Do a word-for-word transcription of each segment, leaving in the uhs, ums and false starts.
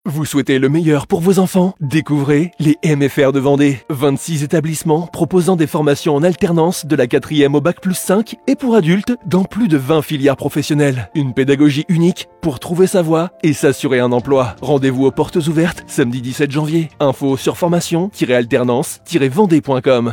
Vous souhaitez le meilleur pour vos enfants? Découvrez les M F R de Vendée. vingt-six établissements proposant des formations en alternance de la quatrième au bac plus cinq et pour adultes dans plus de vingt filières professionnelles. Une pédagogie unique pour trouver sa voie et s'assurer un emploi. Rendez-vous aux portes ouvertes samedi dix-sept janvier. Info sur formation tiret alternance tiret vendée point com.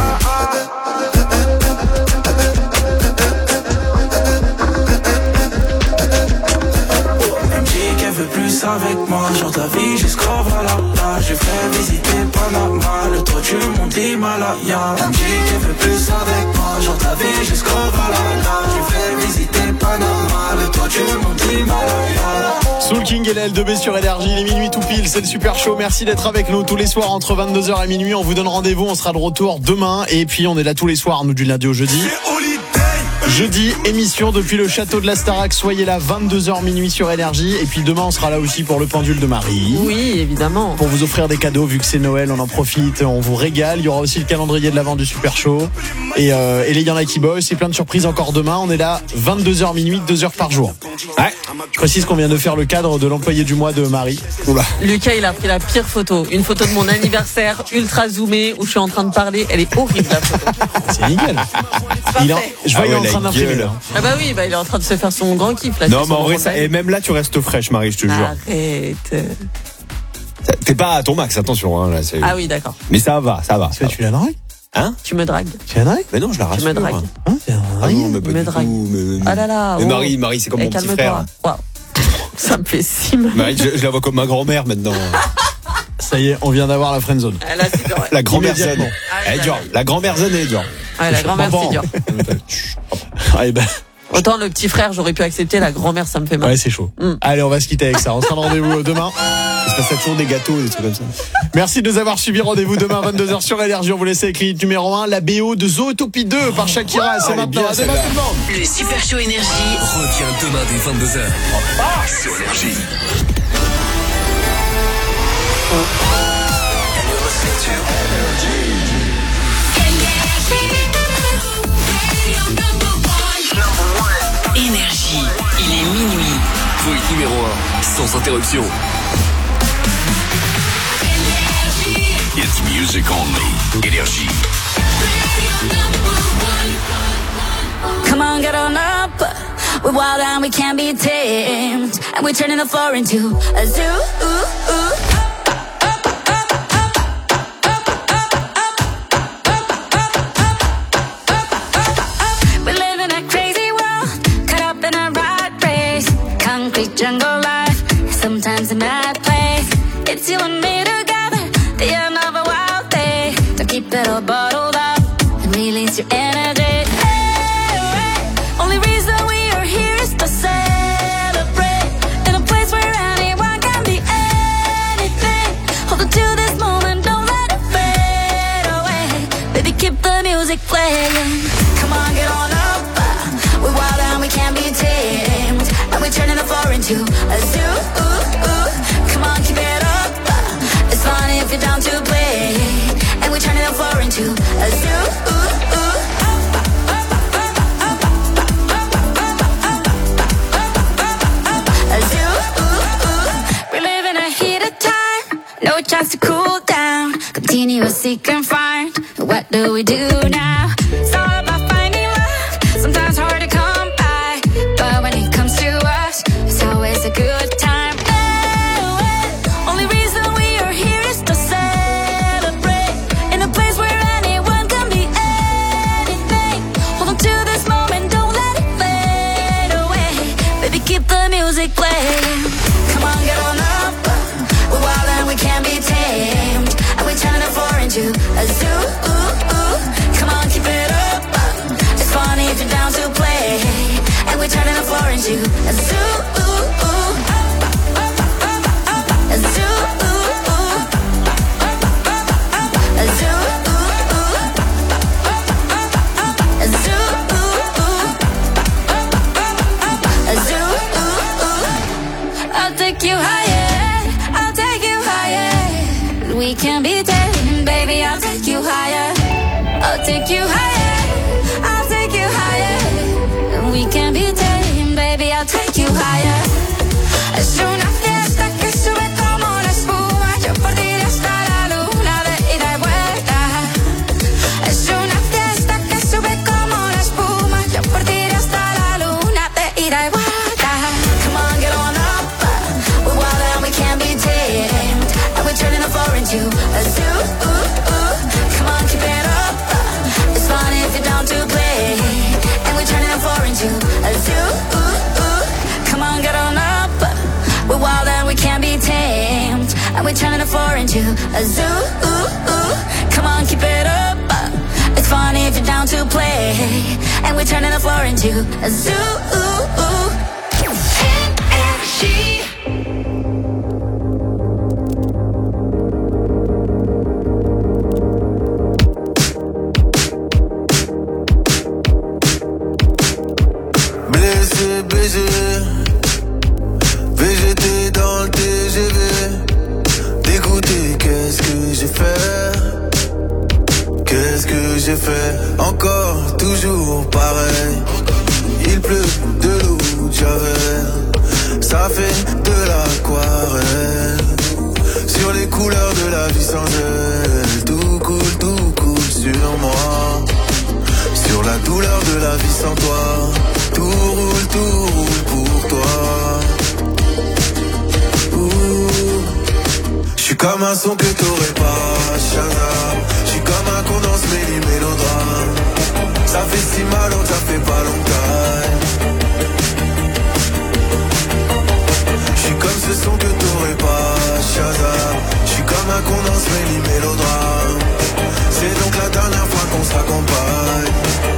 Avec moi, genre ta vie jusqu'au Valhalla. J'ai fait visiter Panama, le toit du mont Himalaya. Elle me dit qu'elle veut plus avec moi, genre ta vie jusqu'au Valhalla. J'ai fait visiter Panama, le toit du mont Himalaya. Soul King et la L deux B sur Énergie, il est minuit tout pile, c'est le Super Show. Merci d'être avec nous tous les soirs entre vingt-deux heures et minuit. On vous donne rendez-vous, on sera de retour demain. Et puis on est là tous les soirs, nous, du lundi au jeudi. Jeudi, émission depuis le château de la Starac. Soyez là, vingt-deux heures minuit sur Énergie. Et puis demain, on sera là aussi pour le pendule de Marie. Oui, évidemment. Pour vous offrir des cadeaux, vu que c'est Noël, on en profite, on vous régale. Il y aura aussi le calendrier de l'avant du Super Show. Et, euh, et les Y'en a qui bossent. C'est plein de surprises encore demain. On est là, vingt-deux heures minuit, deux heures par jour. Ouais. Je précise qu'on vient de faire le cadre de l'employé du mois de Marie. Oula. Lucas, il a pris la pire photo. Une photo de mon anniversaire, ultra zoomée, où je suis en train de parler. Elle est horrible, la photo. C'est nickel. Il en... Je vois, ah ouais, il est en train d'imprimer là. Ah bah oui, bah il est en train de se faire son grand kiff là. Non mais en vrai, ça, et même là tu restes fraîche, Marie, je te jure. Arrête. T'es pas à ton max, attention. Hein, là, c'est... Ah oui, d'accord. Mais ça va, ça va. Ça, tu la dragues? Hein? Tu me dragues? Tu la dragues? Mais non, je la rassure. Tu me dragues? Hein, ah non, mais pas me du drague. tout. Mais, ah là là. mais oh. Marie, Marie, c'est comme et mon petit frère. Wow. Ça me fait si mal. Marie, je, je la vois comme ma grand-mère maintenant. Ça y est, on vient d'avoir la friendzone. Ah, là, c'est dur. La grand-mère zone. Ah, elle est dure. La grand-mère zone, elle est dure. Ah, la grand-mère, c'est dur. Ah, et ben. Autant le petit frère, j'aurais pu accepter, la grand-mère, ça me fait mal. Ouais, c'est chaud. Mm. Allez, on va se quitter avec ça. On sera de rendez-vous demain. Il se passe toujours des gâteaux et des trucs comme ça. Merci de nous avoir suivis. Rendez-vous demain à vingt-deux heures sur Énergie. On vous laisse avec le numéro un, la B O de Zootopie deux par Shakira. C'est maintenant. C'est maintenant. Le Super Show Énergie revient demain dès vingt-deux heures ah, sur Énergie. Énergie, il est minuit. Tweet numéro un, sans interruption. It's music only. Énergie. Come on, get on up. We're wild and we can't be tamed. And we're turning the floor into a zoo. Ooh, ooh. Jungle life, sometimes a mad place. It's you and me together, the end of a wild day. Don't keep it all bottled up and release your energy. Hey, hey. Only reason we are here is to celebrate in a place where anyone can be anything. Hold on to this moment, don't let it fade away. Baby, keep the music playing. Come on, get on up. We're wild and we can't be tamed. And we're turning the floor into a zoo. Ooh, ooh. Come on, keep it up. It's fun if you're down to play. And we're turning the floor into a zoo. Ooh, ooh. A zoo. Ooh, ooh. We're living a heated time. No chance to cool down. Continue to seek and find. What do we do now? It's all about finding love. Sometimes hard to come by. But when it comes to us, it's always a good time. Oh, oh. Only reason we are here is to celebrate in a place where anyone can be anything. Hold on to this moment, don't let it fade away. Baby, keep the music playing. Come on, get on up. We're wild and we can't be tamed. And we're turning the floor into a zoo. Ooh, ooh. Come on, keep it up. It's funny if you're down to play. And we're turning the floor into a zoo. Ooh, ooh. A zoo. Ooh, ooh. A zoo. Ooh, ooh. A zoo. Ooh, ooh. A zoo. Ooh, ooh. I'll take you higher. I'll take you higher. We can be tamed, baby. I'll take you higher. I'll take you higher. I'll take you higher. We can be tamed, baby. I'll take you higher. Es una fiesta que sube como into a zoo. Come on, keep it up. It's fun if you're down to play. And we're turning the floor into a zoo. Come on, get on up. We're wild and we can't be tamed. And we're turning the floor into a zoo. Come on, keep it up. It's fun if you're down to play. And we're turning the floor into a zoo. Energy. Blessé, baisé, V G T dans le T G V. Dégoûté, qu'est-ce que j'ai fait? Qu'est-ce que j'ai fait? Encore, toujours pareil. Il pleut de l'eau de Javel. Ça fait de l'aquarelle. Sur les couleurs de la vie sans elle. Tout coule, tout coule sur moi. Sur la douleur de la vie sans toi. Tout roule, tout roule pour toi. J'suis comme un son que t'aurais pas, Shazam. J'suis comme un condense méli mélodrame. Ça fait si mal, on ça fait pas longtemps. J'suis comme ce son que t'aurais pas, Shazam. J'suis comme un condense méli mélodrame. C'est donc la dernière fois qu'on se raccompagne.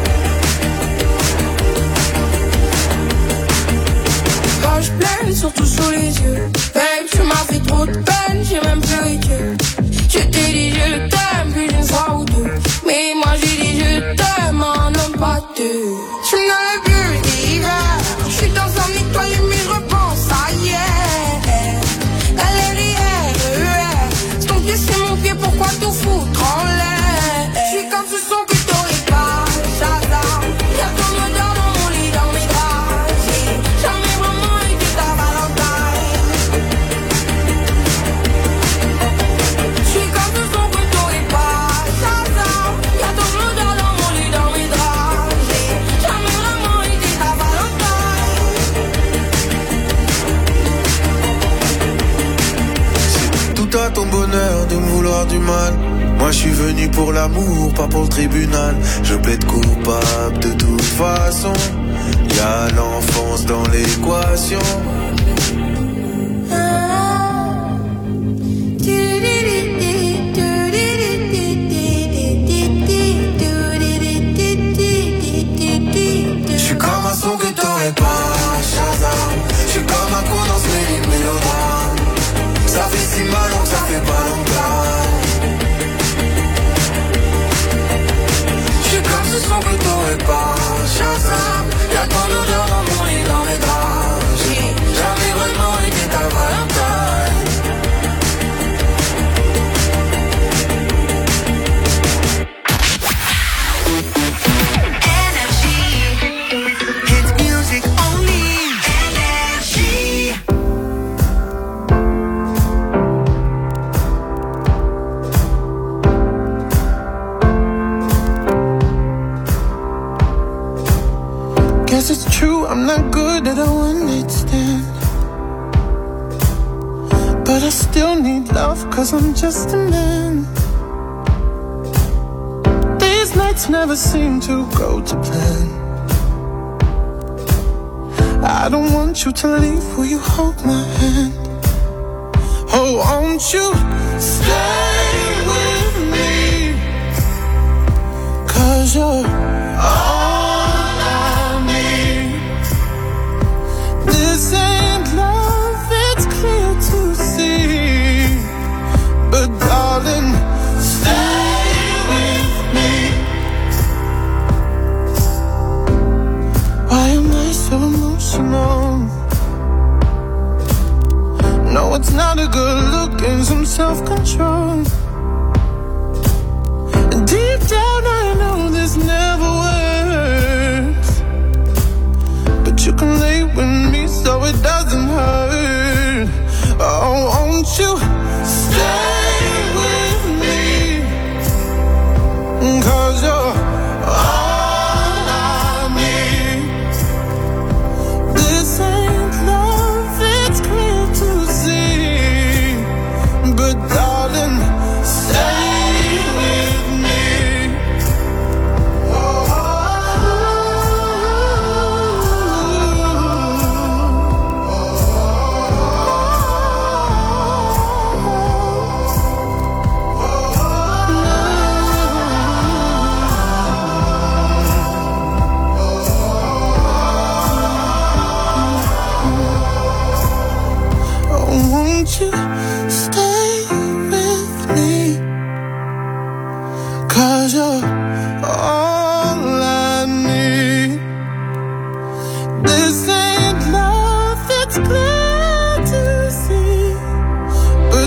Je pleine, surtout sous les yeux. Babe, tu m'as fait trop de peine, j'ai même pleuré que je t'ai dit je t'aime, puis d'une fois ou deux. Mais moi j'ai dit je t'aime, un homme pas deux. Je n'avais plus d'hiver, je suis dans un nettoyé mais je repense à hier. Galerie R E R, c'est ton pied c'est mon pied, pourquoi tout foutre en l'air? Je suis comme ce son que t'aurais pas, Shazam. Y'a ton odeur dans mon lit, dans mes draps. J'ai jamais vraiment à ton bonheur de me vouloir du mal. Moi je suis venu pour l'amour, pas pour le tribunal. Je plaide coupable de toute façon. Y'a l'enfance dans l'équation. J'suis comme un son que t'aurais pas, Shazam. J'suis comme un condense méli mélodrame. Ça fait si mal, donc ça fait pas longtemps. J'suis comme ce son que t'aurais pas, Shazam. Y'a ton odeur dans mon lit, dans mes draps. J'ai jamais vraiment été ta Valentine. Energy, hit music only. Energy. Guess it's true, I'm not good at a one-night stand. But I still need love, cause I'm just a man. These nights never seem to go to plan. I don't want you to leave, will you hold my hand? Oh, won't you stay with me? Cause you're all this ain't love, it's clear to see. But darling, stay with me. Why am I so emotional? No, it's not a good look and some self-control. Deep down I know this never works, but you can lay with me so it doesn't hurt. Oh, won't you stay with me? Cause you're all I need. This ain't love, it's clear to see. But darling,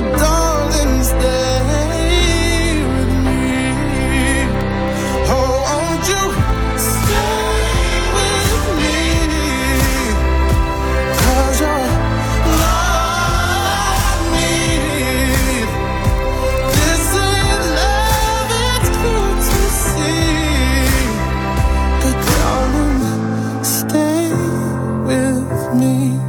darling, stay with me. Oh, won't you stay with me? 'Cause you're all I need. This ain't love, it's clear to see. But darling, stay with me.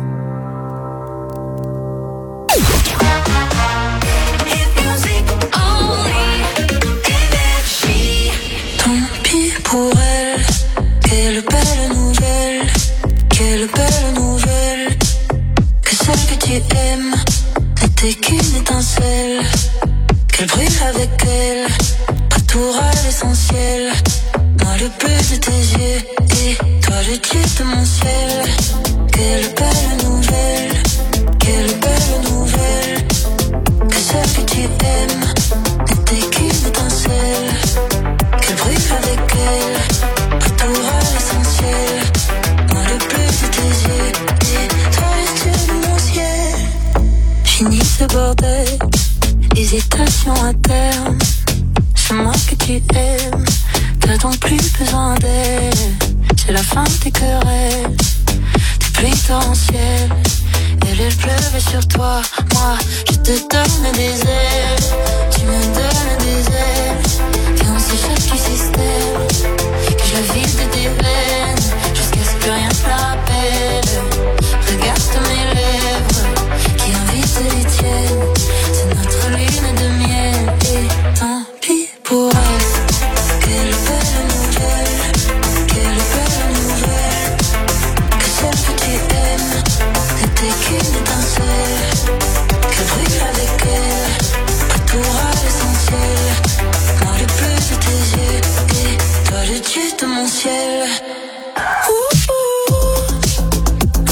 Pour elle, quelle belle nouvelle, quelle belle nouvelle, que celle que tu aimes n'était qu'une étincelle, qu'elle brille avec elle, retourna l'essentiel, moi le bleu de tes yeux, et toi le dieu de mon ciel, quelle belle nouvelle, quelle belle nouvelle, que celle que tu aimes n'était qu'une étincelle, qu'elle brille avec elle, retour à l'essentiel, moi le bleu de tes yeux, et toi le dieu de mon ciel. Fini ce bordel, hésitation à terme, c'est moi que tu aimes, t'as donc plus besoin d'elle, c'est la fin des querelles, des pluies torrentielles, elle elle pleuvait sur toi, moi je te donne des ailes, tu me donnes des ailes, et on s'échappe du système, que je la vide de tes veines, jusqu'à ce que rien ne rappelle, regarde mes lèvres, qui invitent les tiennes, c'est notre lune de miel, et tant pis pour elle, quelle belle nouvelle, quelle belle nouvelle, que celle que tu aimes n'était qu'une étincelle, qu'elle brille avec elle, retour à l'essentiel, moi le bleu de tes yeux, et toi le dieu de mon ciel. Ouh, ouh, ouh,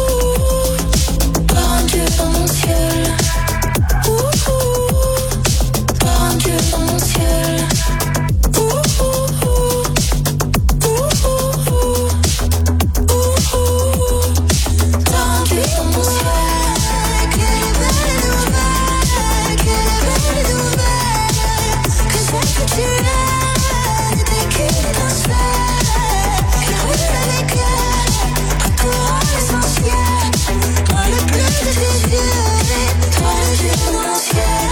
ouh, par un dieu dans mon ciel. Ouh, ouh, par un dieu dans mon ciel. Ouh, ouh, ouh, ouh, ouh, ouh, ouh, par un dieu dans mon ciel. Quelle belle nouvelle, quelle belle nouvelle, que celle que tu aimes n'était qu'une étincelle, qu'elle brille avec elle, retour à l'essentiel, moi le bleu de tes yeux, et toi le dieu de mon ciel,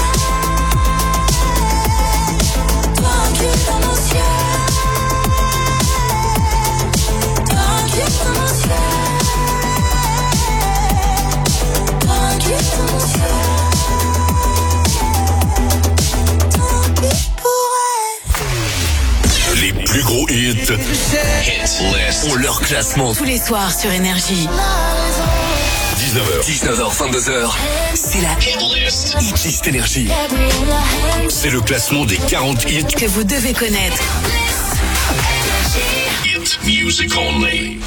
toi un dieu dans mon ciel, toi un dieu dans mon ciel, toi un dieu dans mon ciel, tant pis pour elle. Les plus gros hits. Hit List. Ont leur classement. Tous les soirs sur Énergie. dix-neuf heures. dix-neuf heures, vingt-deux heures. C'est la Hit List. Hit List Énergie. C'est le classement des quarante hits que vous devez connaître. Hit Music Only.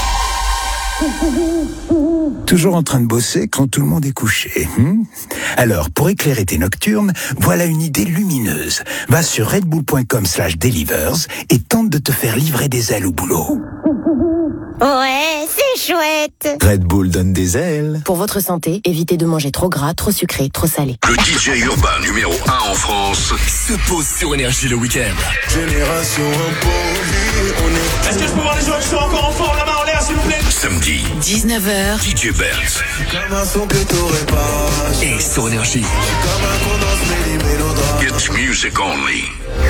Toujours en train de bosser quand tout le monde est couché. Hmm Alors, pour éclairer tes nocturnes, voilà une idée lumineuse. Va sur redbull.com slash delivers et tente de te faire livrer des ailes au boulot. Ouais, c'est chouette. Red Bull donne des ailes. Pour votre santé, évitez de manger trop gras, trop sucré, trop salé. Le D J urbain numéro un en France se pose sur Énergie le week-end. Génération imposée, on est... Est-ce que je peux voir les joueurs qui sont encore en forme, la main en l'air s'il vous plaît? Samedi, dix-neuf heures. D J Bert. Comme un son que t'aurais pas. Et sur Énergie. Comme un condense mais les mélodrames. It's music only.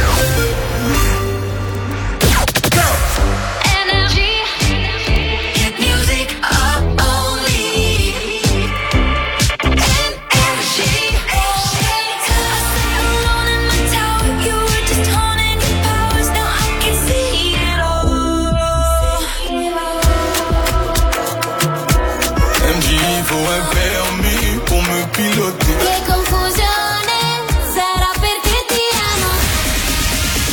Faut un permis pour me piloter. Che confusione sarà perché ti amo.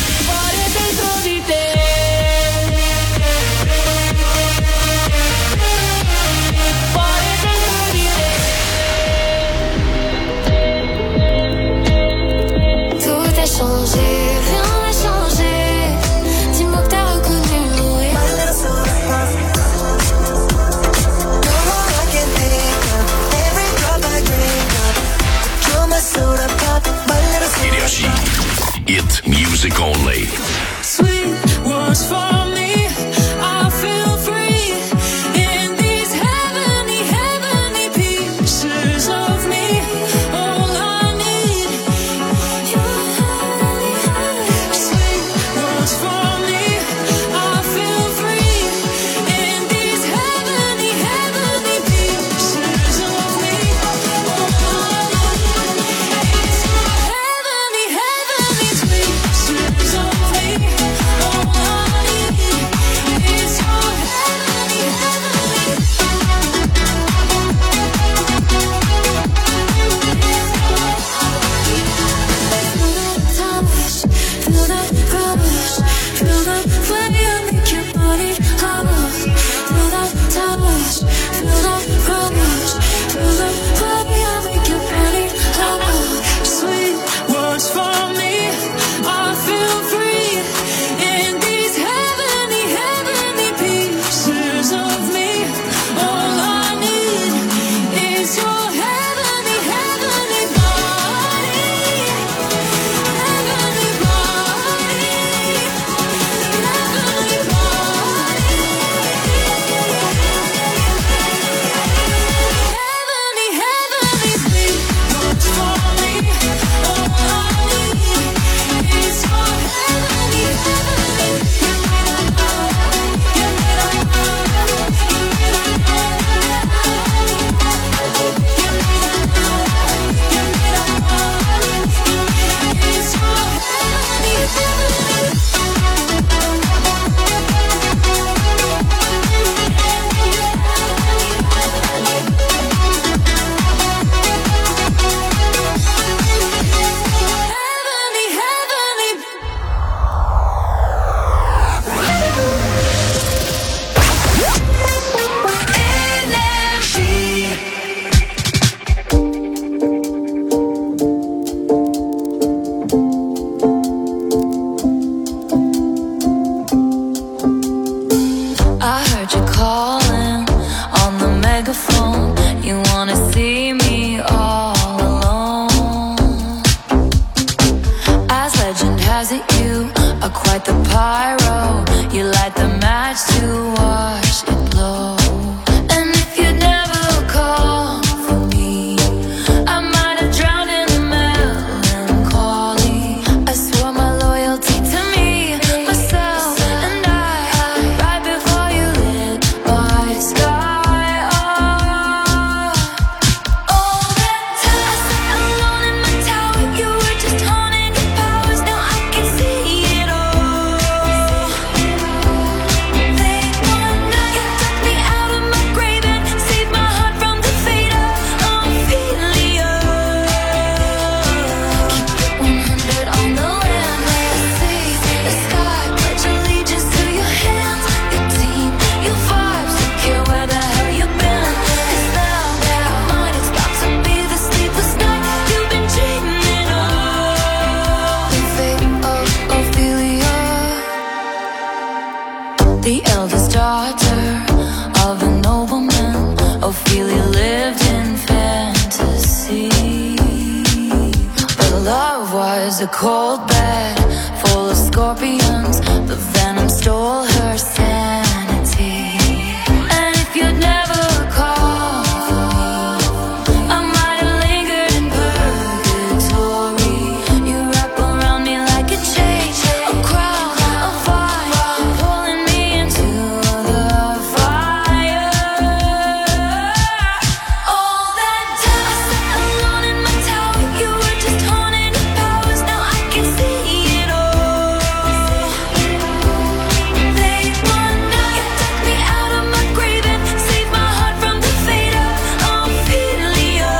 Hit music only. Sweet words for me, I feel free in these heavenly, heavenly pieces of me. All I need, sweet words for me, I feel free in these heavenly, heavenly pieces of me. All I need is your heavenly, heavenly pieces of me. All I need is your heavenly, heavenly. Feel that touch, feel that rush, feel that way I make your body hover. Feel that touch, feel that rush, feel that way I make your body hover. Sweet words for me, I feel free in these heavenly, heavenly pieces of me. All I need is your heavenly, heavenly body, heavenly body, heavenly body, heavenly, heavenly sweet words for me. All I need is your heavenly, heavenly. It's your heavenly, heavenly. Heavenly, heavenly. I heard you calling on the megaphone. You wanna see me all alone. As legend has it, you are quite the pyro. You light the match to watch it blow. And if you'd never call for me, I might have drowned in the melancholy. I swore my loyalty to me, myself, and I, right before you lit my sky up. All that time I sat alone in my tower, you were just honing your powers. Now I can see it all. Late one night, you took me out of my grave and saved my heart from the fate of Ophelia. Keep one hundred on the land, may I see the sky. Pledge allegiance to your hands, your team, your vibes. Don't care where the hell you've been. 'Cause now, now, mine is about to be the sleepless night you've been dreaming of. The fate of Ophelia, the eldest daughter of a nobleman. Ophelia lived in fantasy. Her love was a cold bed full of scorpions. The venom stole her sanity. And if you'd never called for me, I might have lingered in purgatory. You wrap around me like a chain, a crown, a fire, pulling me into the fire. All that time I sat alone in my tower, you were just honing your powers. Now I can see it all. Late one night, you took me out of my grave and saved my heart from the fate of Ophelia.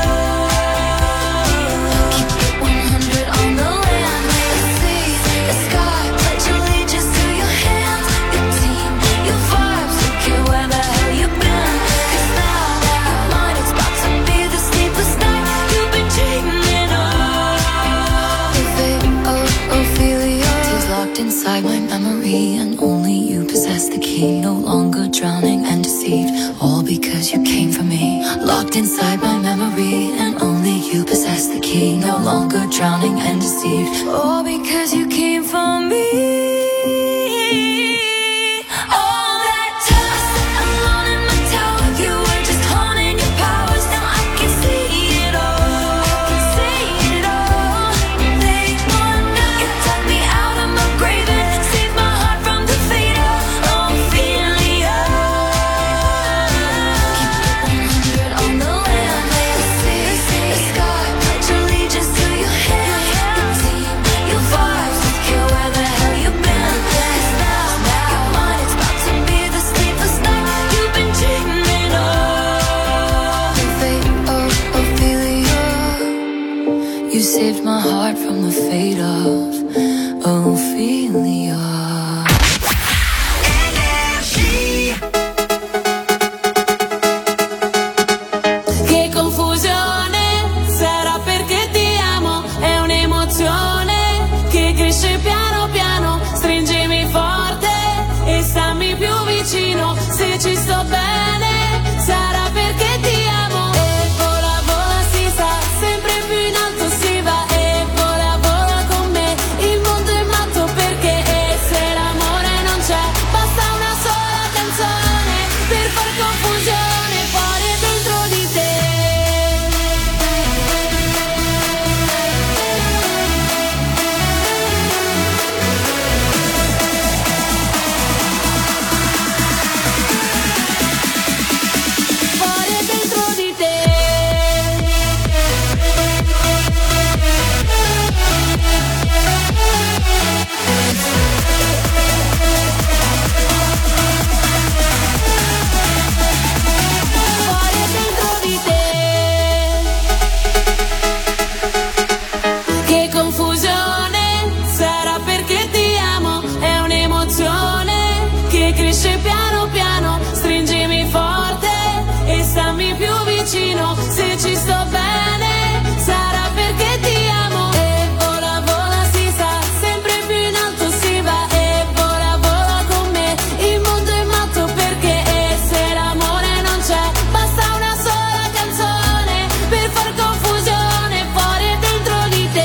Keep one hundred on the land, may I see the sky. Pledge allegiance to your hands, your team, your vibes. Don't care where the hell you've been. 'Cause now, now, mine is about to be the sleepless night you've been dreaming of. The fate of Ophelia is locked inside my memory, and only you possess the key. No longer drowning and deceived, all because you came for me. Locked inside my memory, and only you possess the key. no longer drowning and deceived. All because you came for me. Saved my heart from the fate of Ophelia. Energy. Che confusione, sarà perché ti amo, è un'emozione che cresce piano piano, stringimi forte e stammi più vicino, se ci sto bene, sarà perché ti amo. E vola vola si sa, sempre più in alto si va. Se ci sto bene, sarà perché ti amo. E vola vola si sa, sempre più in alto si va. E vola vola con me, il mondo è matto perché e se l'amore non c'è, basta una sola canzone per far confusione fuori e dentro di te.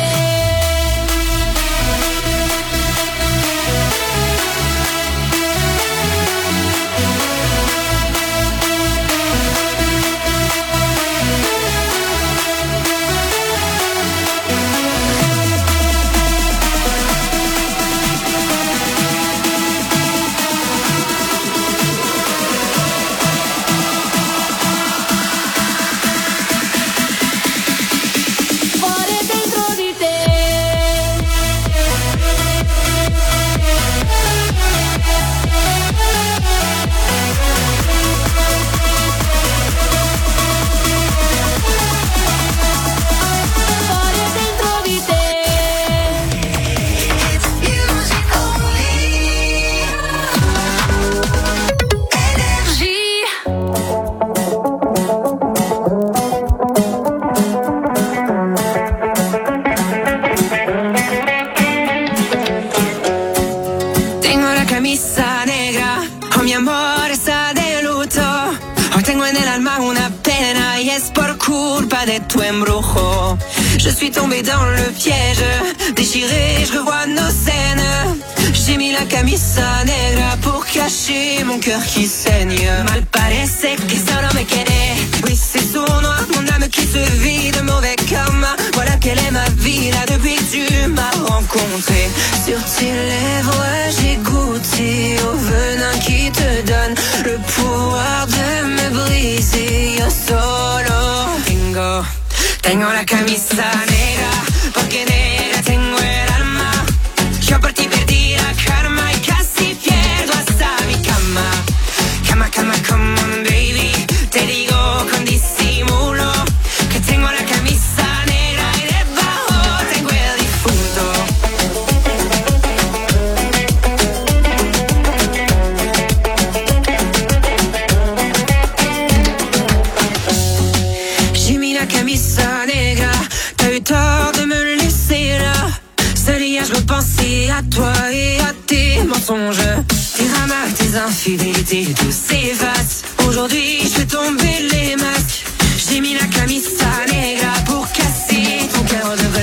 De tu embrujo. Je suis tombée dans le piège, déchirée, je revois nos scènes. J'ai mis la camisa negra pour cacher mon cœur qui saigne. Mal parece que solo me quedé. Oui, c'est sournois, mon âme qui se vide, mauvais karma. Voilà quelle est ma vie là depuis que tu m'as rencontré. Sur tes lèvres, j'ai goûté au venin qui te donne le pouvoir de me briser. Yo solo tengo, tengo la camisa negra, porque negra tengo el alma. Yo por ti perdí la karma y casi pierdo hasta mi cama. Cama, cama, come on baby, te digo con disimulo que tengo la camisa negra y debajo tengo el difunto. J'ai mis la camisa negra, t'as eu tort de me laisser là. Ce hier je repensais à toi et à tes mensonges, tes ramas, tes infidélités, tout s'efface. Aujourd'hui je fais tomber les masques. J'ai mis la camisa negra pour casser ton cœur de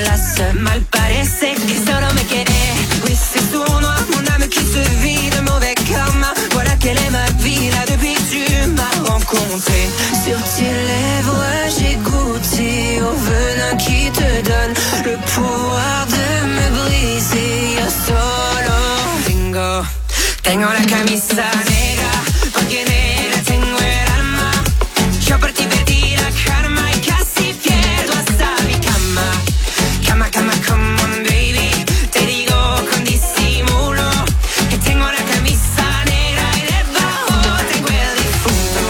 donne le pouvoir de me briser. Yo solo tengo, tengo la camisa negra, porque negra tengo el alma. Yo por ti perdí la calma y casi pierdo hasta mi cama. Cama, cama, come on baby, te digo con disimulo que tengo la camisa negra y debajo tengo el difunto.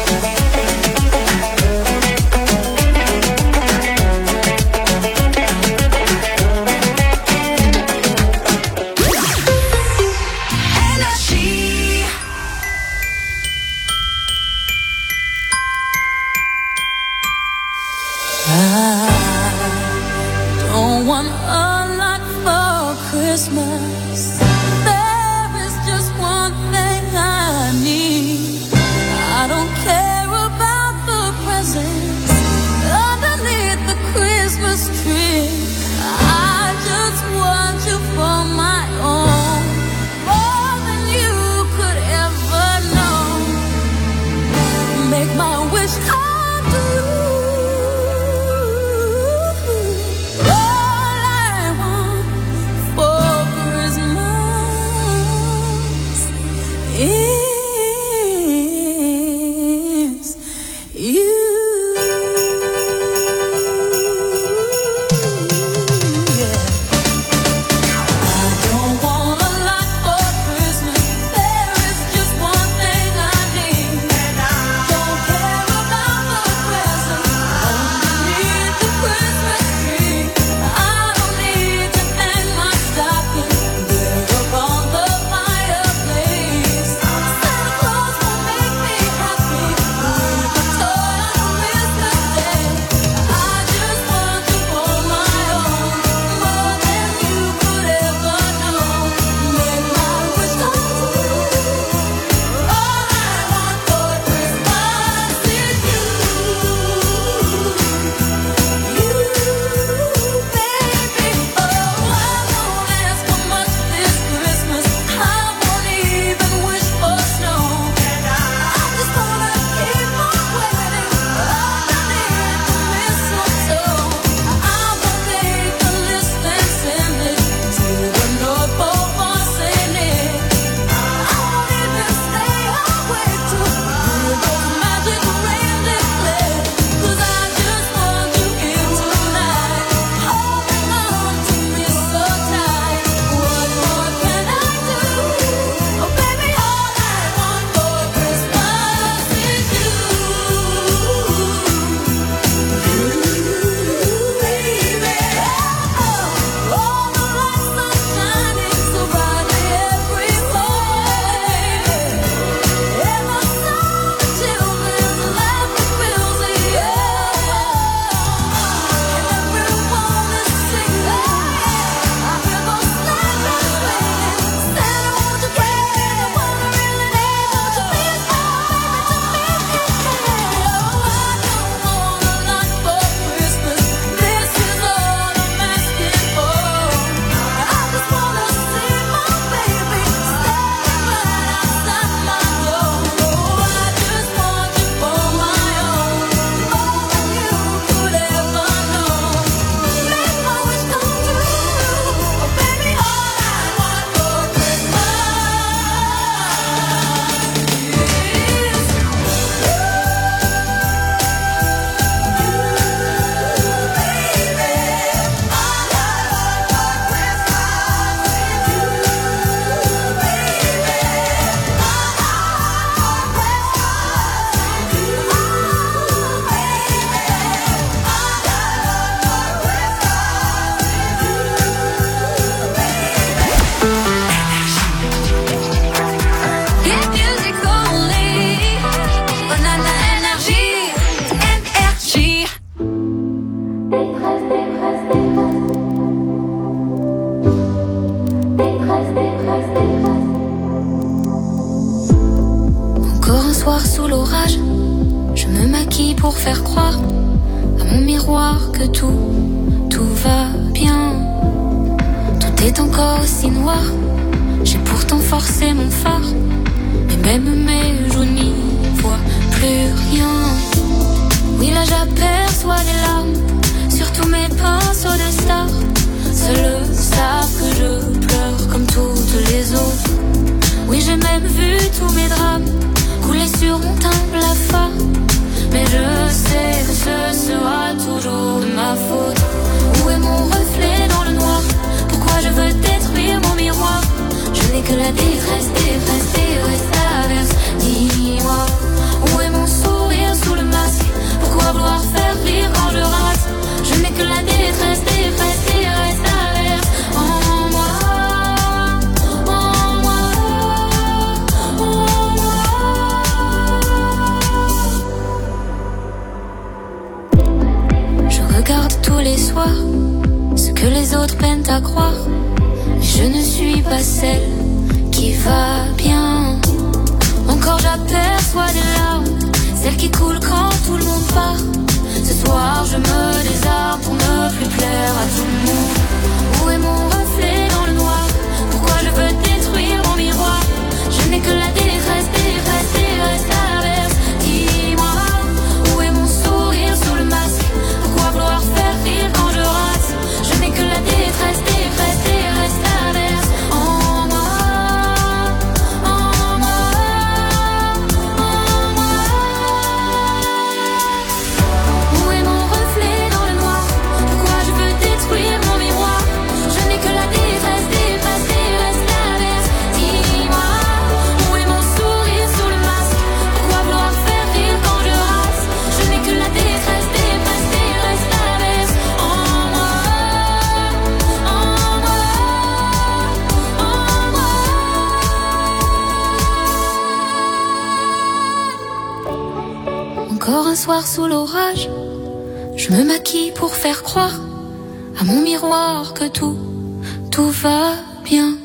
Energy. I don't want a lot for Christmas. There is just one thing I need. I don't care about the presents underneath the Christmas tree. I just want you for my own, more than you could ever know. Make my wish come true. pour faire croire à mon miroir que tout, tout va bien. Tout est encore aussi noir, j'ai pourtant forcé mon phare, mais même mes joues n'y voient plus rien. Oui là j'aperçois les larmes sur tous mes pinceaux surmontable la fois. Mais je sais que ce sera toujours de ma faute. Où est mon reflet dans le noir? Pourquoi je veux détruire mon miroir? Je n'ai que la détresse, détresse, détresse, traverse. Dis-moi, où est mon sourire sous le masque? Pourquoi vouloir faire rire quand je rate? Je n'ai que la détresse, détresse, détresse, traverse. En moi, en moi, en moi. Je regarde tous les soirs ce que les autres peinent à croire. Mais je ne suis pas celle qui va bien. Encore j'aperçois des larmes, celles qui coulent quand tout le monde part. Ce soir je me désarme pour ne plus plaire à tout le monde. Où est mon reflet dans le noir? Pourquoi je veux détruire mon miroir? Je n'ai que la détresse, détresse, détresse, traverse. Dis-moi, où est mon sourire sous le masque? Pourquoi vouloir faire rire quand je rate? Je n'ai que la détresse, détresse, détresse, traverse. En moi, en moi, en moi. Où est mon reflet dans le noir? Pourquoi je veux détruire mon miroir? Je n'ai que la détresse, détresse, détresse, traverse. Dis-moi, où est mon sourire sous le masque? Pourquoi vouloir faire rire quand je rate? Je n'ai que la détresse, détresse, détresse, traverse. En moi, en moi, en moi. Encore un soir sous l'orage, je me maquille pour faire croire à mon miroir que tout, tout va bien.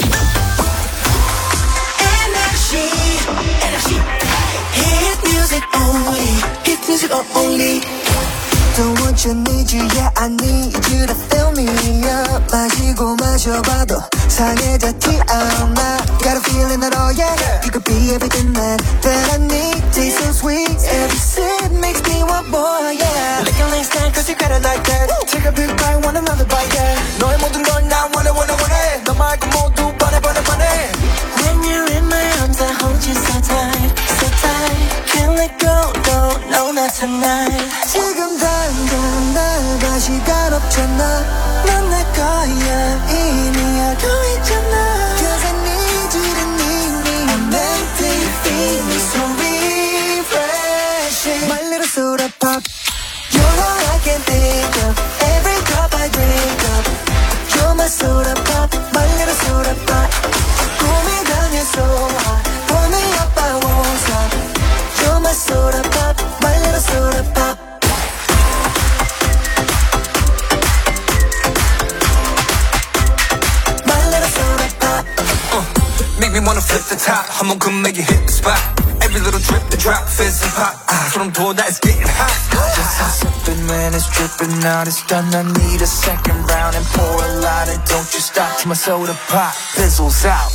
Energy, energy. Hit music only, hit music only. Don't want you, need you, yeah I need you to fill me up. 마시고 마셔봐도 상해져 티 안 나. Got a feeling that oh yeah, you could be everything that that I need. Taste so sweet, every sip makes me want more, yeah. Licking like stand cause you got it like that. Take a big bite, want another bite, yeah. 너의 모든 걸 나 원해 원해 원해. 너 말고 모두 뻔해 뻔해 뻔해. When you're in my arms I hold you so tight, so tight. Can't let go, no, no not tonight. 지금 당장 나가 시간 없잖아. 넌 내 거야 이미 알고 있잖아. Cause I need you to need me. I'm meant to feed me so refreshing. My little soda pop. You're all I can think of. Every cup I drink up. You're my soda pop. My little soda pop. 꿈이 다녀서 pour me up I won't stop. You're my soda pop. My little soda pop. Make me wanna flip the top. 한번 come make you hit the spot. Every little drip, the drop, fizz and pop. 소름 돋아, it's getting hot. Just stop sipping when it's dripping out. It's done, I need a second round and pour a lot. And don't you stop till my soda pop fizzles out.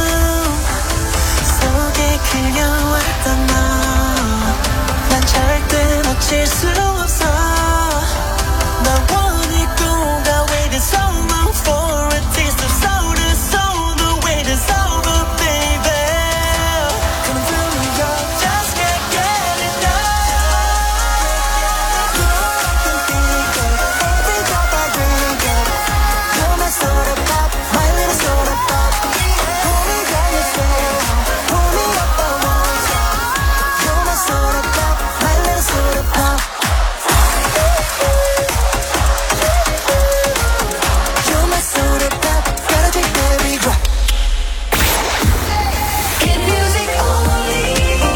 속에 그려왔던 너. 난 절대 놓칠 수 없어. 나 원했고 I waited so long for a taste of soda. So the wait is over, baby. Come fill me up, just can't get enough. You're all I can think of. Every drop I drink up. You're my soda pop, my little soda pop. Pull me down your soul, pull me up I won't stop. You're my soda pop, my little soda pop. You're my soda pop, gotta take every drop. Hit music only.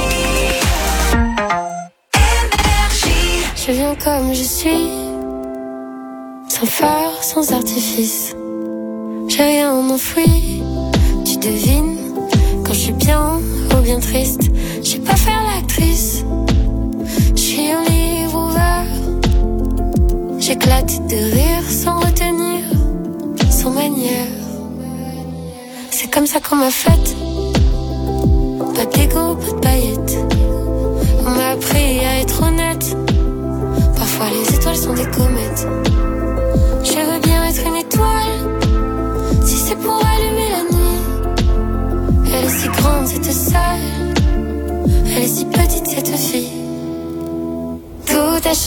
Énergie. Je viens comme je suis, sans phare, sans artifice. J'ai rien enfoui, tu devines quand je suis bien ou bien triste. Je sais pas faire l'actrice, je suis un livre ouvert. J'éclate de rire sans retenir, sans manière. C'est comme ça qu'on m'a faite. Pas d'ego, pas de paillettes. On m'a appris à être honnête. Parfois les étoiles sont des comètes. Je veux bien être une étoile, si c'est pour allumer la nuit. Elle est si grande cette salle, elle est si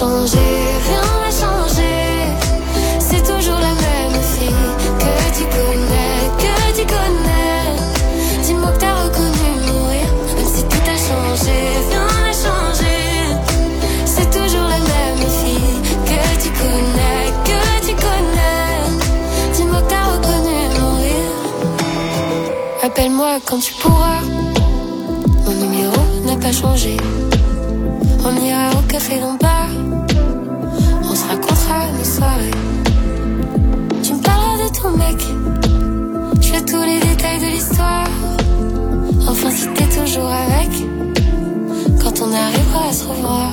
changé, rien n'a changé. C'est toujours la même fille que tu connais, que tu connais. Dis-moi que t'as reconnu mon rire, même si tout a changé, rien n'a changé. C'est toujours la même fille que tu connais, que tu connais. Dis-moi que t'as reconnu mon rire. Appelle-moi quand tu pourras. Mon numéro n'a pas changé. On ira au café d'en bas. On se racontera nos soirées. Tu me parleras de ton mec. Je veux tous les détails de l'histoire. Enfin si t'es toujours avec, quand on arrivera à se revoir.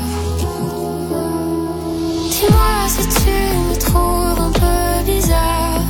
Dis-moi si tu me trouves un peu bizarre.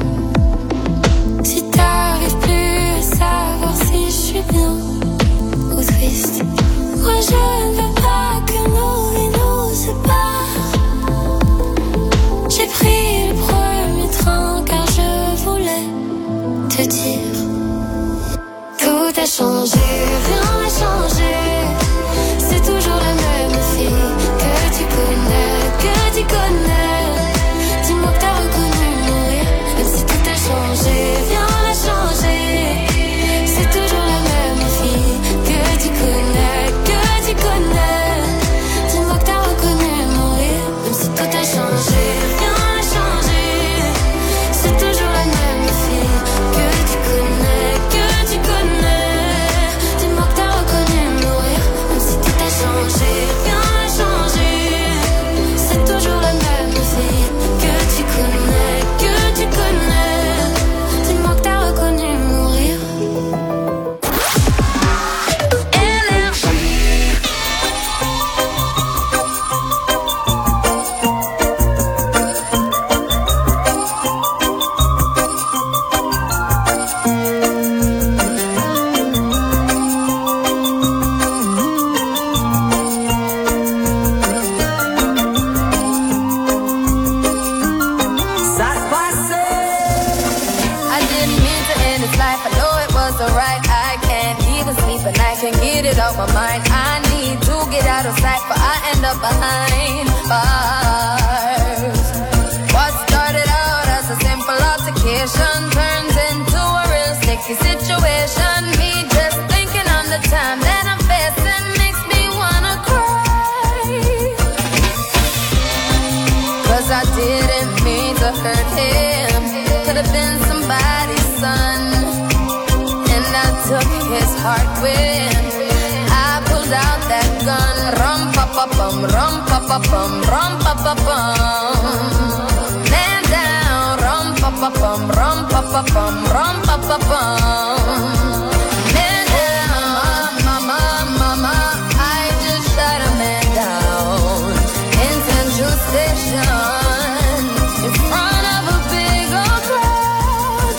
Si t'arrives plus à savoir si je suis bien ou triste. Moi je ne veux pas que nos vies nous séparent. J'ai pris le premier train car je voulais te dire. Tout a changé, rien n'a changé. C'est toujours la même fille que tu connais, que tu connais. Dis-moi que t'as reconnu mon rire, même si tout a changé, rien n'a changé. C'est toujours la même fille que tu connais, que tu connais. Dis-moi que t'as reconnu mon rire, même si tout a changé, rien n'a changé. C'est toujours la même fille que tu connais, que tu connais. Dis-moi que t'as reconnu mon rire, même si tout a changé, rien n'a changé. C'est toujours la même fille que tu connais, que tu connais. Dis-moi que t'as reconnu mon rire. I didn't mean to end this life. I know it wasn't right. I can't even sleep at night. Can't get it off my mind. I need to get out of sight, but I end up behind bars. What started out as a simple altercation turns into a real sticky situation. Me just thinking on the time that I'm facing makes me wanna cry. Cause I didn't mean to hurt him. Could have been somebody's son, and I took his heart when I pulled out that gun. Rum pa pa bum, rum pa pa bum, rum pa pa bum. Man down, rum pa pa bum, rum pa pa bum, rum pa pa bum. Man down, mama, mama, I just shot a man down in Central Station in front of a big old crowd.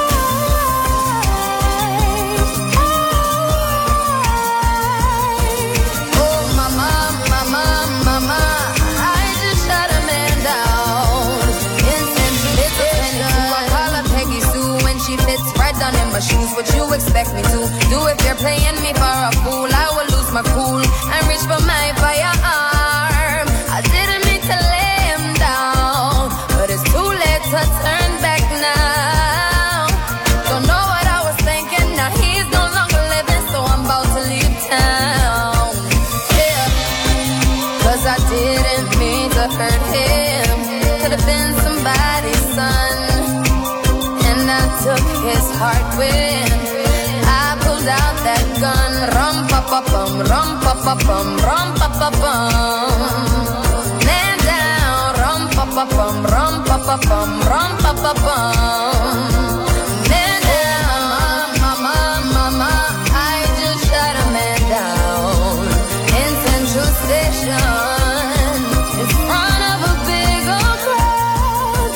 Oh, mama, mama, mama, I just shot a man down in Central Station. I call her Peggy Sue when she fits right down in my shoes. What you expect me to do if you're playing me for a fool? I will lose my cool and reach for my firearm. I didn't mean to lay him down, but it's too late to turn back now. Don't know what I was thinking, now he's no longer living, so I'm about to leave town. Yeah, cause I didn't mean to hurt him. Could have been somebody's son, and I took his heart when I pulled out that gun. Rum pa pa bum, rum pa pa bum, rum pa pa bum. Man down, rum pa pa bum, rum pa pa bum, rum pa pa bum. Man down, mama, mama, I just shot a man down in Central Station in front of a big old crowd.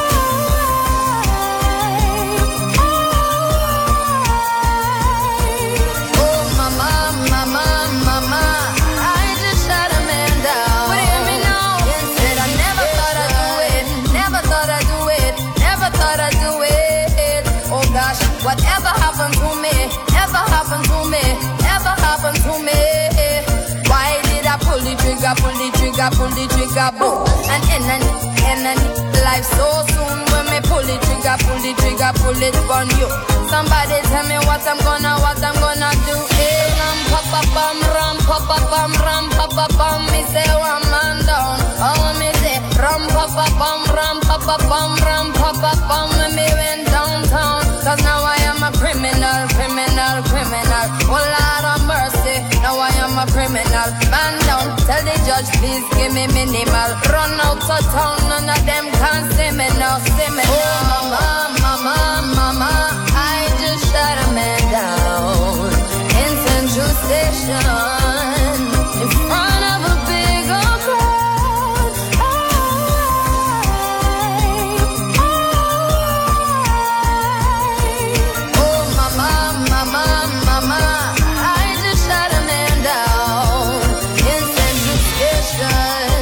Oh, mama, mama, mama, I just shot a man down. Would you hear me now? Said I never thought I'd do it, never thought I'd do it, never thought I'd do it. Oh gosh, whatever happened to me, never happened to me, never happened to me. Why did I pull the trigger? trigger, pull the trigger, pull the trigger, boom. And enemy, enemy, life so soon. When me pull the trigger, pull the trigger, pull it on you. Somebody tell me what I'm gonna, what I'm gonna do. Hey, ram, pa pa pam, ram, pa pa pam, ram, pa pa pam. Me say one man down. Oh, me say ram, pa pa pam, ram, pa pa pam, ram, pa pa pam. When me went downtown, 'cause now I am a criminal, criminal, criminal. Oh Lord of mercy, now I am a criminal. Man down, tell the judge please give me minimal. Run out of town, none of them can see me now, see me now. Oh mama, mama, mama, I just shot a man down in Central Station in front of a big old crowd. Oh mama, mama, mama, I just shot a man down in Central Station.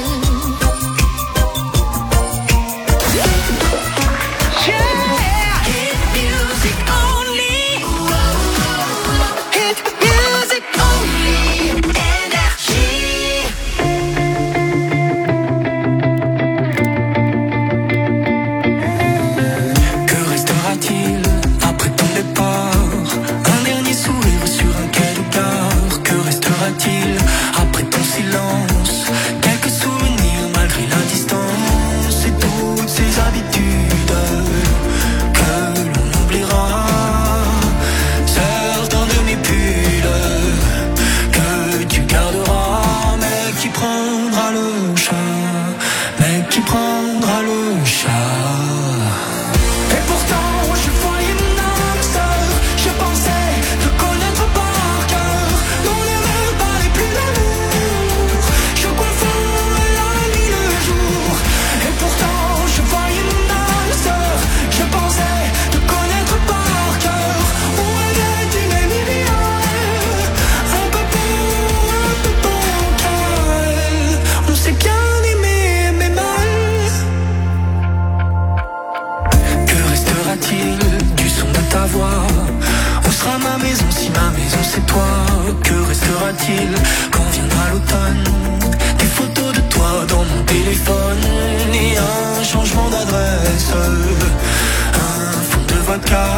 Après ton silence, quelques souvenirs malgré la distance et toutes ces habitudes que l'on oubliera. Certains de mes pulls que tu garderas, mais qui prendra le chat, mais qui prendra le chat. Et pourtant je voyais mon âme sœur, je pensais te connaître par cœur. Dans les rêves parlait plus d'amour, je confonds la nuit le jour. Et pourtant je voyais mon âme sœur, je pensais te connaître par cœur. Où est-tu mes milliards, un peu pour, un peu pour qu'elle. On s'est bien aimé mais mal. Que restera-t-il du son de ta voix? Où sera ma maison si ma maison c'est toi? Que restera-t-il quand viendra l'automne? Des photos de toi dans mon téléphone et un changement d'adresse, un fond de vodka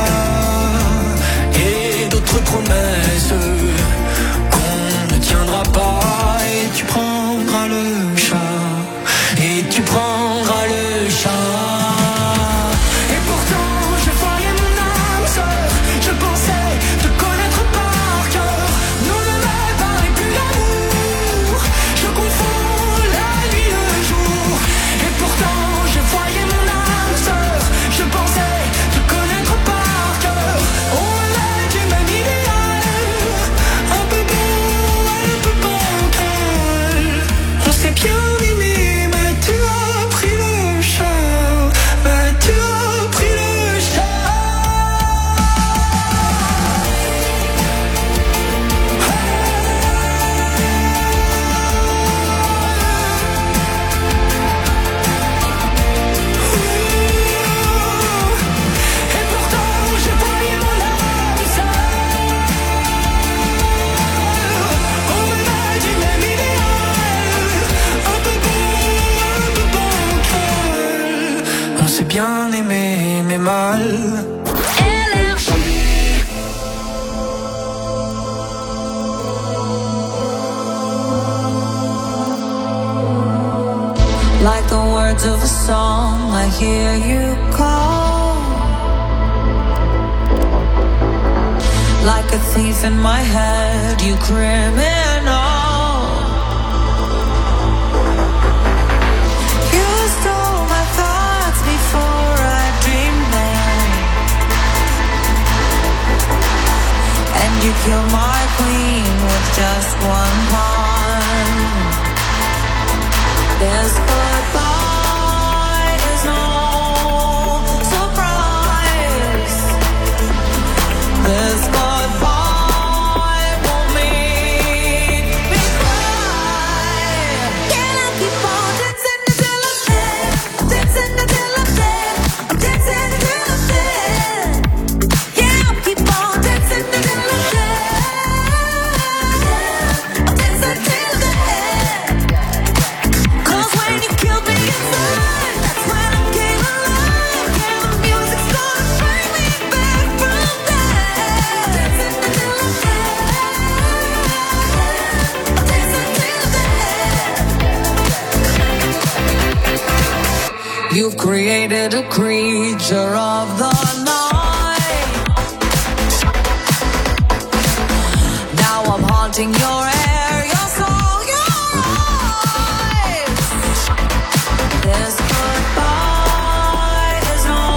et d'autres promesses qu'on ne tiendra pas. Et tu prendras le chat, et tu prendras le chat. Et pourtant je voyais mon âme sœur, je pensais te connaître par cœur. Nous ne parlait plus d'amour, je confonds la nuit le jour. Et pourtant je voyais mon âme sœur, je pensais te connaître par cœur. On est du même idéal, un peu beau, un peu bancal. On s'est bien aimé mais tu as pris le chat, mais tu as pris le chat. Et pourtant je voyais mon âme sœur, on est du même idéal, un peu beau, un peu bancal. On s'est bien aimé mais mal. Like the words of a song, I hear you call. Like a thief in my head, you criminal. You stole my thoughts before I dreamed them, and you killed my queen with just one pawn. There's goodbye is no surprise. This goodbye won't make me cry. Can I keep on dancing until I'm dead? Dancing until I'm dead. I'm dancing until I'm dead. Yeah, I'll keep on dancing until I'm dead. I'm dancing till I'm dead. created a creature of the night. Now I'm haunting your air, your soul, your eyes. This goodbye is no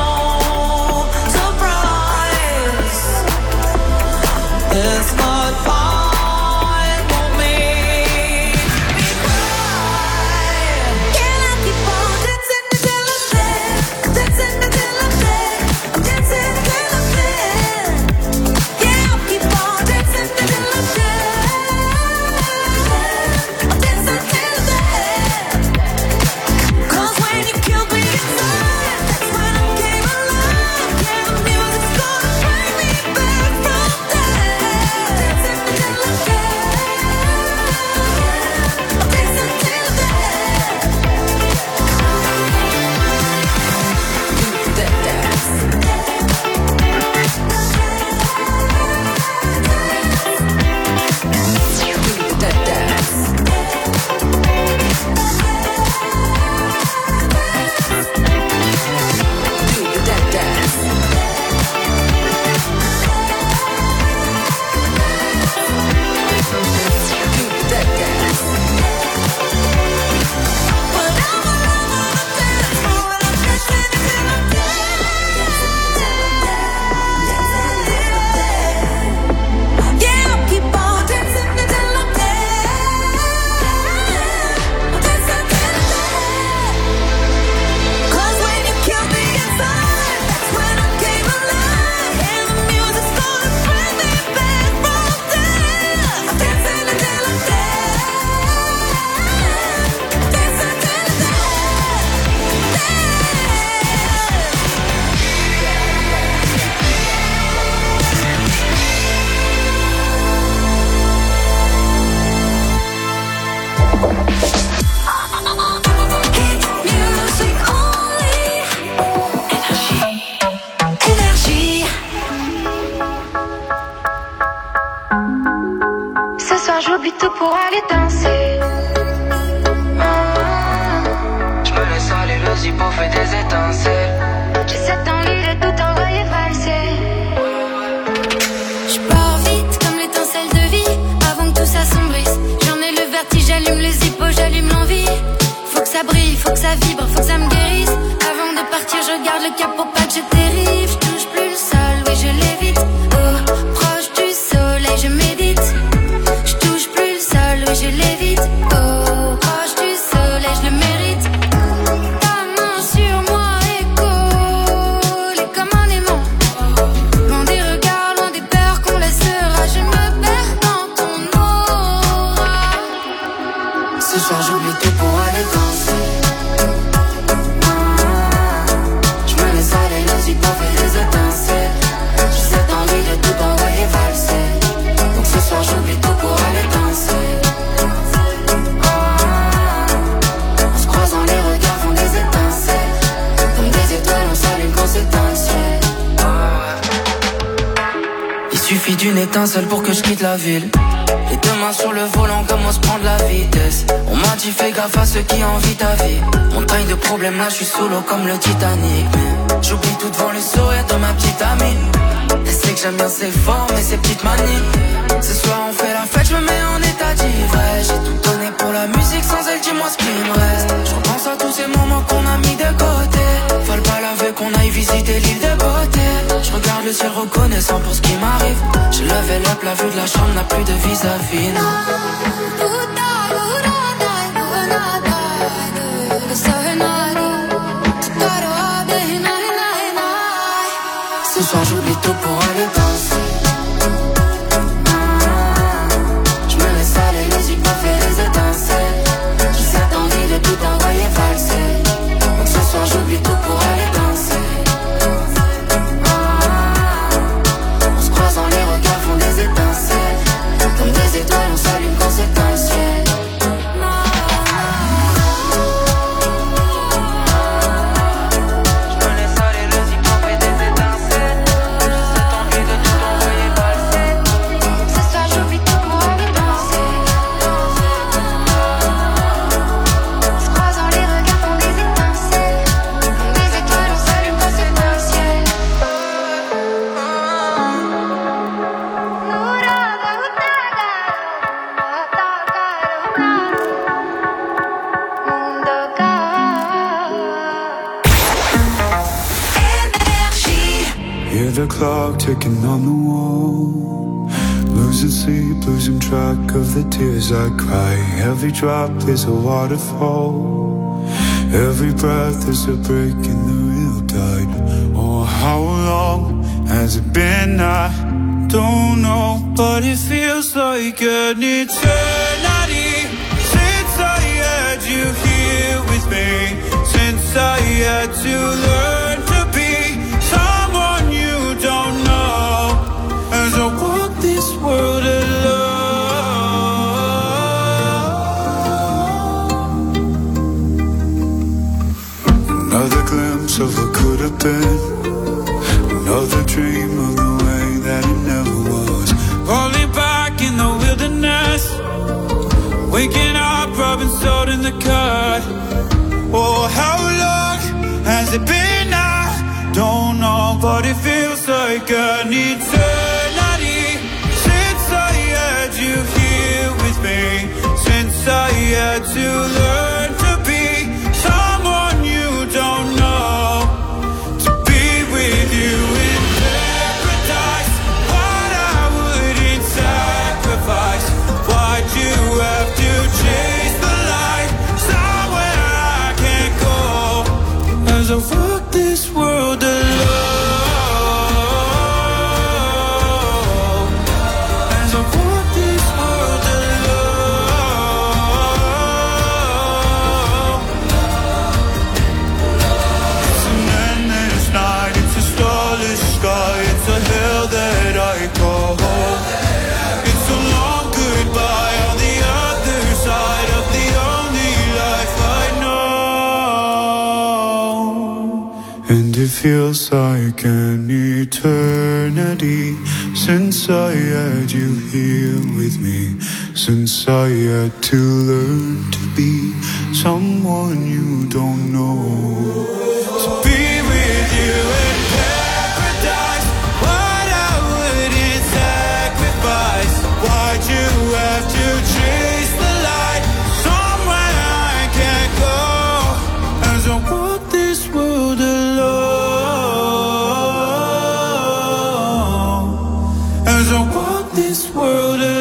surprise. This goodbye won't make me cry. Can I keep on dancing until I'm dead? Dancing until I'm dead. Dancing until I'm dead. Yeah, I'll keep on dancing until I'm dead. I'll dance until I'm dead. 'Cause when you killed me inside, that's when I came alive. Yeah, the music's gonna bring me back from death. Dancing until I'm dead. I'll dance until I'm dead. Do that dance. Do that dance. Do that dance. Do that dance. But I'm all over the dance floor and I'm dancing until I'm dead. Yeah, I'll keep on dancing until I'm dead. I'll dance until I'm dead. 'Cause when you killed me inside, that's when I came alive. And the music's gonna bring me back from death. I'm dancing until I'm dead. Dancing until I'm dead. Music only. Énergie. Ce soir j'oublie tout pour aller danser. Je me laisse aller, le zippo fait des étincelles. J'ai cette envie de tout envoyer valser. Je pars vite comme l'étincelle de vie. Avant que tout s'assombrisse, j'en ai le vertige, j'allume le zippo, j'allume l'envie. Faut que ça brille, faut que ça vibre, faut que ça me guérisse. Avant de partir, je garde le cap pour pas que je dérive. Je touche plus le sol, oui je l'évite. Oh, proche du soleil, je médite. Je touche plus le sol, oui je l'évite. Oh, proche du soleil, je le mérite. Ta main sur moi et collée comme un aimant. Loin des regards, loin des peurs qu'on laissera. Je me perds dans ton aura. Ce soir j'oublie tout pour aller danser. Je me laisse aller, le zippo fait des étincelles. J'ai cette envie de tout envoyer valser. Donc ce soir j'oublie tout pour aller danser. En se croisant les regards font des étincelles. Comme des étoiles on s'allume quand c'est dans le ciel. Il suffit d'une étincelle pour que je quitte la ville. Les deux mains sur le volant comme on se prend de la vitesse. On m'a dit fais gaffe à ceux qui envient ta vie. Montagne de problèmes là je suis solo comme le Titanic. J'oublie tout devant le sourire de ma petite amie. Elle sait que j'aime bien ses formes et ses petites manies. Ce soir on fait la fête, je me mets en état d'ivresse. J'ai tout donné pour la musique, sans elle dis-moi ce qu'il me reste. Je repense à tous ces moments qu'on a mis de côté. Fallait pas laver qu'on aille visiter l'île de beauté. Je regarde le ciel reconnaissant pour ce qui m'arrive. J'ai levé up, la vue de la chambre n'a plus de vis-à-vis. Ce soir j'oublie tout pour aller danser. Je me laisse aller, le zippo fait des étincelles. J'ai cette envie de tout envoyer valser. Donc ce soir j'oublie tout pour aller danser. En se croisant les regards font des étincelles. Comme des étoiles on s'allume quand c'est dans le ciel. Je me laisse aller, le zippo fait des étincelles. J'ai cette envie Hear the clock ticking on the wall. Losing sleep, losing track of the tears I cry. Every drop is a waterfall. Every breath is a break in the real tide. Oh, how long has it been? I don't know, but it feels like an eternity since I had you here with me. Since I had to learn to be someone you don't know. As I walk this world alone. Another glimpse of what could have been. Another dream of the way that it never was. Falling back in the wilderness. Waking up, rubbing salt in the cut. Oh, how long has it been? I don't know, but it feels like an eternity since I had you here with me. Since I had to learn to be someone you don't know. To be with you in paradise, what I wouldn't sacrifice. Why'd you have to chase the light somewhere I can't go? As I walk this world alone. As I walk this world alone. It's an endless night, it's a starless sky. It's a hell that I call home. It's a long goodbye on the other side of the only life I know. And it feels like an eternity since I had you here with me. Since I had to learn to be someone you don't know. To be with you in paradise, what I wouldn't sacrifice. Why'd you have to chase the light somewhere I can't go? As I walk this world alone. As I walk this world alone.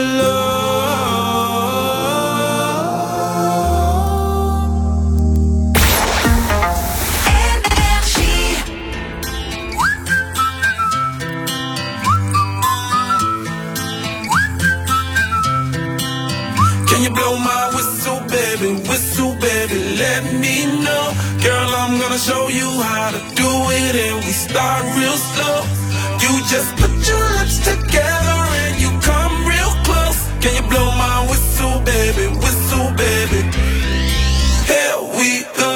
Can you blow my whistle, baby, whistle, baby, let me know. Girl, I'm gonna show you how to do it, and we start real slow. You just put your lips together and you come real close. Can you blow my whistle, baby, whistle, baby? Here we go.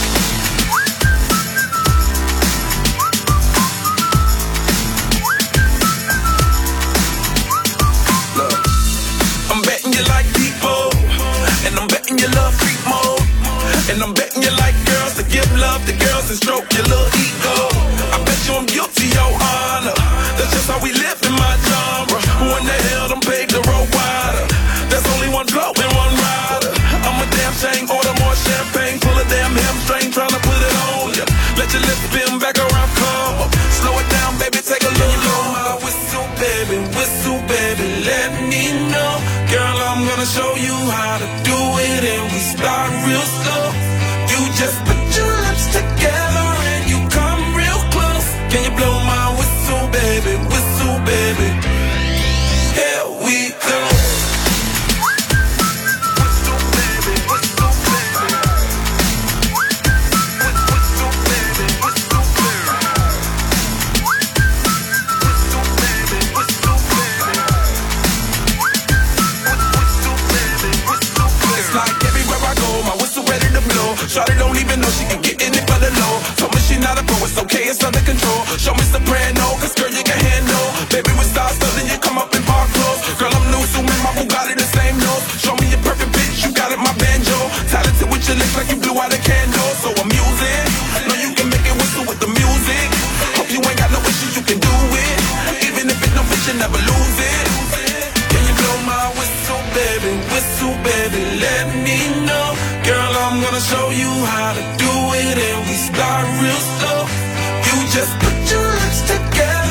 Look, I'm betting you like people, and I'm betting you love freak mode, and I'm betting you like girls to give love to girls and stroke your little ego. I bet you I'm guilty, your honor. That's just how we live in my genre. Who in the hell done paved the road wider? There's only one blow and one rider. I'm a damn shame, order more champagne, pull a damn hamstring, tryna put it on ya. Let your lips spin back around, come up. Slow it down, baby, take a little blow my whistle, baby, whistle, baby, let me know. Girl, I'm gonna show you how to do it, and we start real slow. You just put your lips together and you come real close. Can you blow my whistle, baby, whistle, baby? Here we go. Whistle, baby, whistle, baby. Whistle, baby, whistle, baby. Whistle, baby, whistle, baby. Whistle, baby, whistle, baby. It's like everywhere I go, my whistle ready to blow. Shawty don't even know she can get in it for the low. Told me she not a pro, it's okay, it's under control. Show me soprano, cause girl you can handle. Baby with stars, so then you come up in park clothes. Girl I'm new, so man, my Bugatti the same nose. Show me your perfect pitch, you got it, my banjo. Talented with your lips like you blew out a candle. So I'm using, know you can make it whistle with the music. Hope you ain't got no issues, you can do it. Even if it's no fish, you never lose it. Can you blow my whistle, baby, whistle, baby, let me know. Girl, I'm gonna show you how to do it, and we start real slow. You just put your lips together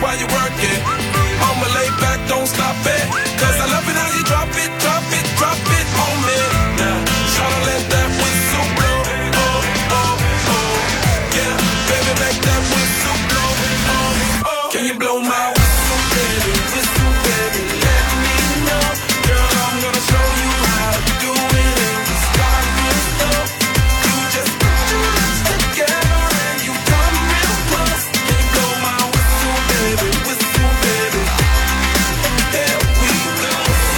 while you work it. I'ma lay back, don't stop it. Cause I love it how you drop it, drop it, drop it on me. Now, tryna let that whistle blow. Oh, oh, oh. Yeah, baby, make that whistle blow. Oh, oh. Can you blow my whistle, baby? Whistle, baby, let me know. Girl, I'm gonna show you how to do it. And we start real slow. You just put your lips together and you come real close. Can you blow my whistle, baby? Whistle, baby. There we go.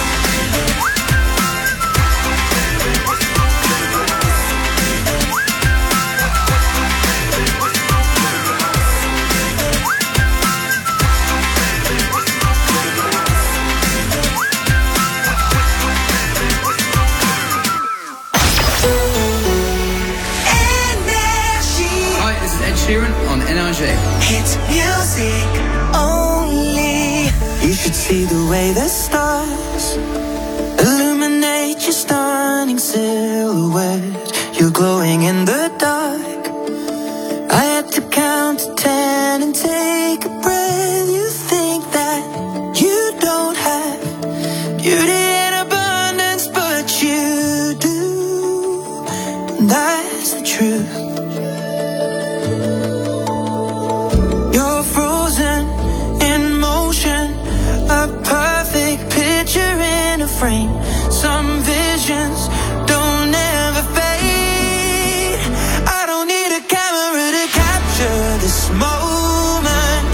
Hi, this is Ed Sheeran on N R J. It's music only. You should see the way the stars illuminate your stunning silhouette. You're glowing in the dark. I had to count to ten and take a breath. You think that you don't have beauty in abundance, but you do. And that's the truth. You're frozen in motion, a perfect picture in a frame. Some visions don't ever fade. I don't need a camera to capture this moment.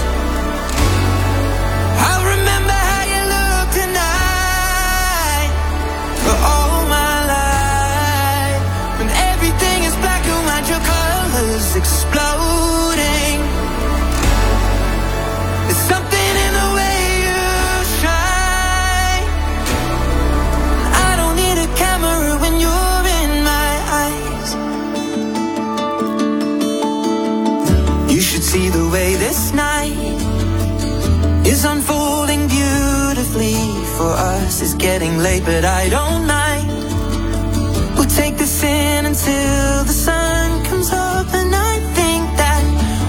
I'll remember how you look tonight for all my life. When everything is black and white, your colors exploding. There's something in the way you shine. I don't need a camera when you're in my eyes. You should see the way this night is unfolding beautifully for us. It's getting late, but I don't mind. We'll take this in until the sun comes up.